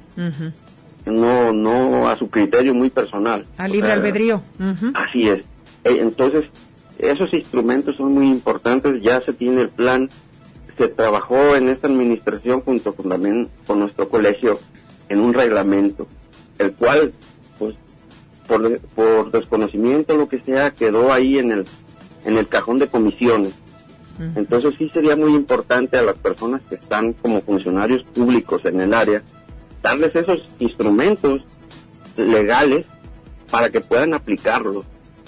no a su criterio muy personal. A libre albedrío. Así es. Entonces, esos instrumentos son muy importantes. Ya se tiene el plan. Se trabajó en esta administración junto también con nuestro colegio en un reglamento, el cual, pues, por desconocimiento, lo que sea, quedó ahí en el cajón de comisiones. Entonces sí sería muy importante a las personas que están como funcionarios públicos en el área, darles esos instrumentos legales para que puedan aplicarlos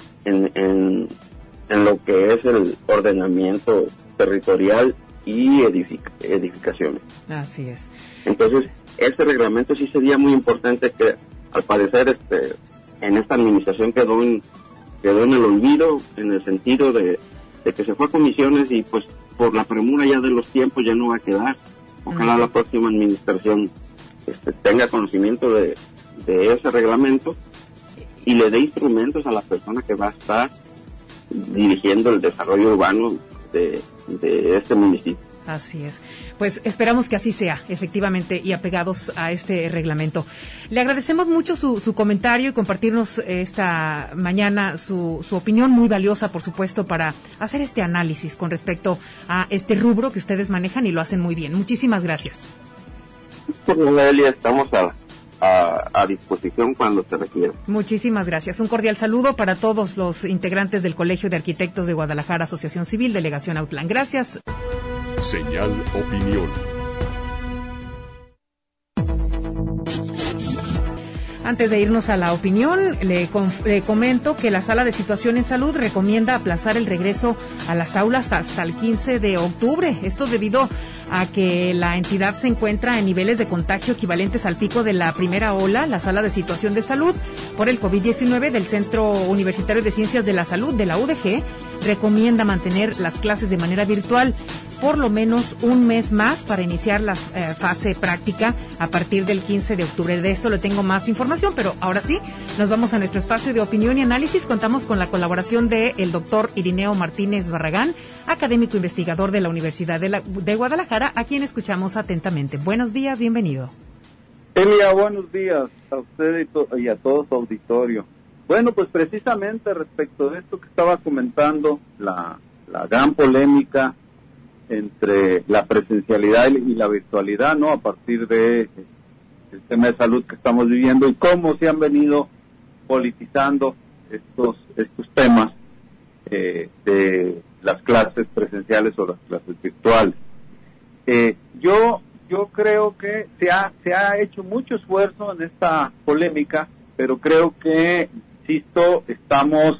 en lo que es el ordenamiento territorial y edificaciones. Así es. Entonces, este reglamento sí sería muy importante, que al parecer en esta administración quedó en el olvido, en el sentido de que se fue a comisiones y pues por la premura ya de los tiempos ya no va a quedar. Ojalá la próxima administración tenga conocimiento de ese reglamento y le dé instrumentos a la persona que va a estar dirigiendo el desarrollo urbano de este municipio. Así es. Pues esperamos que así sea, efectivamente, y apegados a este reglamento. Le agradecemos mucho su comentario y compartirnos esta mañana su opinión, muy valiosa, por supuesto, para hacer este análisis con respecto a este rubro que ustedes manejan y lo hacen muy bien. Muchísimas gracias. Pues, Elia, estamos a disposición cuando se requiera. Muchísimas gracias. Un cordial saludo para todos los integrantes del Colegio de Arquitectos de Guadalajara, Asociación Civil, Delegación Autlán. Gracias. Señal Opinión. Antes de irnos a la opinión, le comento que la Sala de Situación en Salud recomienda aplazar el regreso a las aulas hasta el 15 de octubre. Esto debido a que la entidad se encuentra en niveles de contagio equivalentes al pico de la primera ola. La Sala de Situación de Salud por el COVID-19 del Centro Universitario de Ciencias de la Salud de la UDG recomienda mantener las clases de manera virtual por lo menos un mes más para iniciar la fase práctica a partir del 15 de octubre. De esto le tengo más información, pero ahora sí, nos vamos a nuestro espacio de opinión y análisis. Contamos con la colaboración del doctor Irineo Martínez Barragán, académico investigador de la Universidad de Guadalajara, a quien escuchamos atentamente. Buenos días, bienvenido. Elia, buenos días a usted y a todo su auditorio. Bueno, pues precisamente respecto de esto que estaba comentando, la gran polémica entre la presencialidad y la virtualidad, ¿no? A partir de el tema de salud que estamos viviendo y cómo se han venido politizando estos temas de las clases presenciales o las clases virtuales. Yo yo creo que se ha hecho mucho esfuerzo en esta polémica, pero creo que, insisto, estamos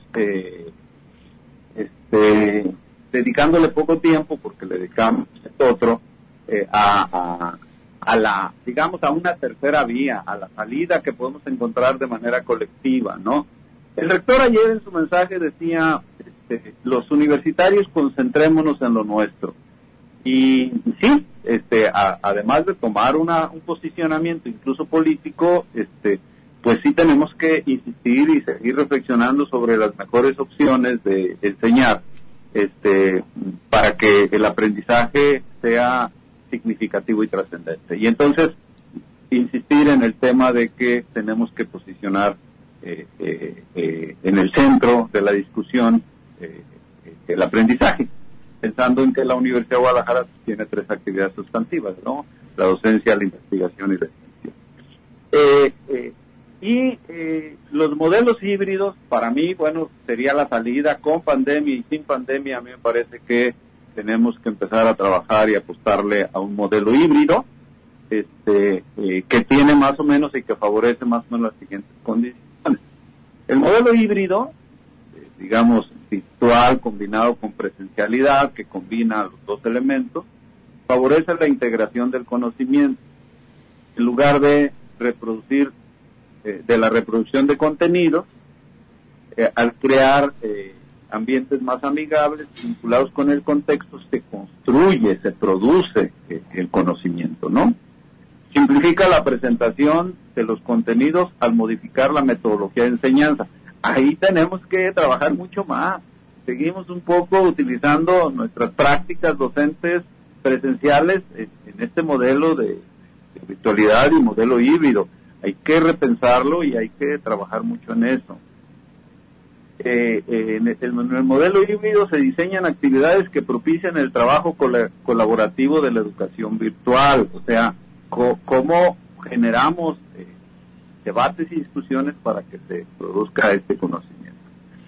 dedicándole poco tiempo, porque le dedicamos otro, a una tercera vía, a la salida que podemos encontrar de manera colectiva, ¿no? El rector ayer en su mensaje decía, los universitarios concentrémonos en lo nuestro. Y sí, además de tomar un posicionamiento incluso político, pues sí tenemos que insistir y seguir reflexionando sobre las mejores opciones de enseñar, para que el aprendizaje sea significativo y trascendente. Y entonces, insistir en el tema de que tenemos que posicionar en el centro de la discusión el aprendizaje, pensando en que la Universidad de Guadalajara tiene 3 actividades sustantivas, ¿no? La docencia, la investigación y la extensión. Los modelos híbridos, para mí, bueno, sería la salida con pandemia y sin pandemia. A mí me parece que tenemos que empezar a trabajar y apostarle a un modelo híbrido, que tiene más o menos y que favorece más o menos las siguientes condiciones. El modelo híbrido, digamos, virtual combinado con presencialidad, que combina los 2 elementos, favorece la integración del conocimiento. En lugar de reproducir, de la reproducción de contenidos, al crear ambientes más amigables, vinculados con el contexto, se construye, se produce el conocimiento, ¿no? Simplifica la presentación de los contenidos al modificar la metodología de enseñanza. Ahí tenemos que trabajar mucho más. Seguimos un poco utilizando nuestras prácticas docentes presenciales en este modelo de virtualidad y modelo híbrido. Hay que repensarlo y hay que trabajar mucho en eso. En el modelo híbrido se diseñan actividades que propician el trabajo colaborativo de la educación virtual, o sea, cómo generamos debates y discusiones para que se produzca este conocimiento.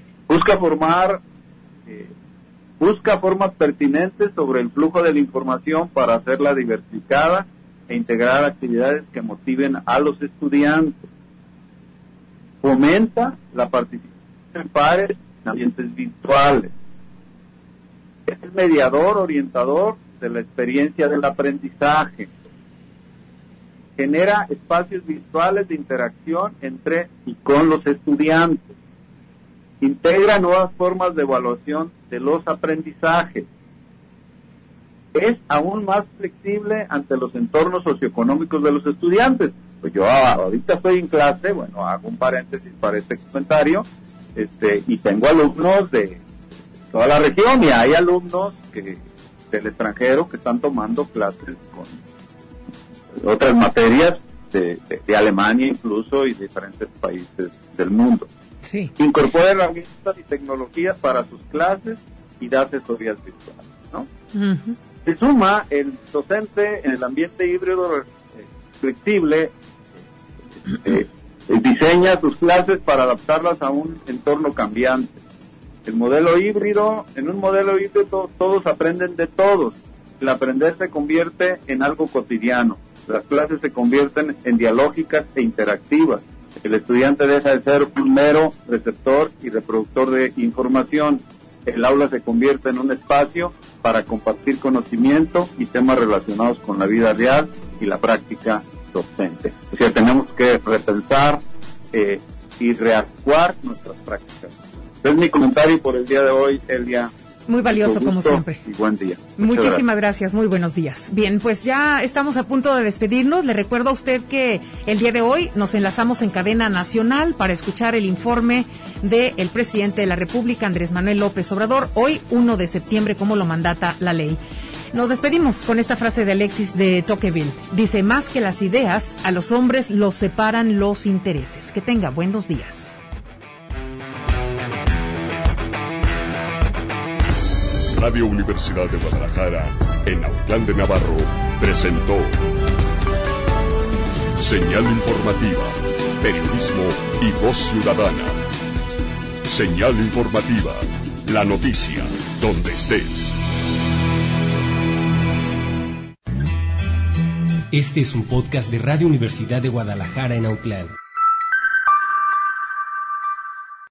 Busca formas pertinentes sobre el flujo de la información para hacerla diversificada e integrar actividades que motiven a los estudiantes. Fomenta la participación en pares en ambientes virtuales. Es el mediador, orientador de la experiencia del aprendizaje. Genera espacios virtuales de interacción entre y con los estudiantes. Integra nuevas formas de evaluación de los aprendizajes. Es aún más flexible ante los entornos socioeconómicos de los estudiantes. Pues yo ahorita estoy en clase, bueno, hago un paréntesis para este comentario, y tengo alumnos de toda la región y hay alumnos del extranjero que están tomando clases con otras materias de Alemania incluso y de diferentes países del mundo. Sí. Incorpora herramientas y tecnologías para sus clases y da asesorías virtuales, ¿no? Uh-huh. Se suma el docente en el ambiente híbrido flexible, diseña sus clases para adaptarlas a un entorno cambiante. En un modelo híbrido todos aprenden de todos. El aprender se convierte en algo cotidiano. Las clases se convierten en dialógicas e interactivas. El estudiante deja de ser un mero receptor y reproductor de información. El aula se convierte en un espacio para compartir conocimiento y temas relacionados con la vida real y la práctica docente. O sea, tenemos que repensar y readecuar nuestras prácticas. Es mi comentario por el día de hoy, Elia. Muy valioso, como siempre. Y buen día. Muchísimas gracias. Muy buenos días. Bien, pues ya estamos a punto de despedirnos. Le recuerdo a usted que el día de hoy nos enlazamos en cadena nacional para escuchar el informe del presidente de la República, Andrés Manuel López Obrador, hoy 1 de septiembre, como lo mandata la ley. Nos despedimos con esta frase de Alexis de Tocqueville. Dice, más que las ideas, a los hombres los separan los intereses. Que tenga buenos días. Radio Universidad de Guadalajara, en Autlán de Navarro, presentó Señal Informativa, Periodismo y Voz Ciudadana. Señal Informativa, la noticia, donde estés. Este es un podcast de Radio Universidad de Guadalajara en Autlán.